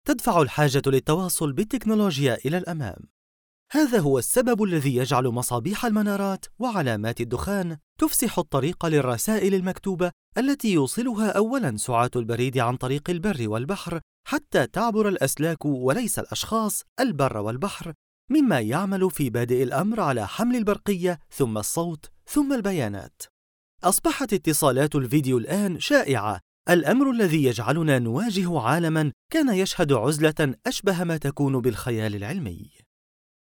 تدفع الحاجة للتواصل بالتكنولوجيا إلى الأمام. هذا هو السبب الذي يجعل مصابيح المنارات وعلامات الدخان تفسح الطريق للرسائل المكتوبة التي يوصلها أولاً سعاة البريد عن طريق البر والبحر حتى تعبر الأسلاك وليس الأشخاص البر والبحر، مما يعمل في بادئ الأمر على حمل البرقية ثم الصوت ثم البيانات. أصبحت اتصالات الفيديو الآن شائعة، الأمر الذي يجعلنا نواجه عالماً كان يشهد عزلة أشبه ما تكون بالخيال العلمي.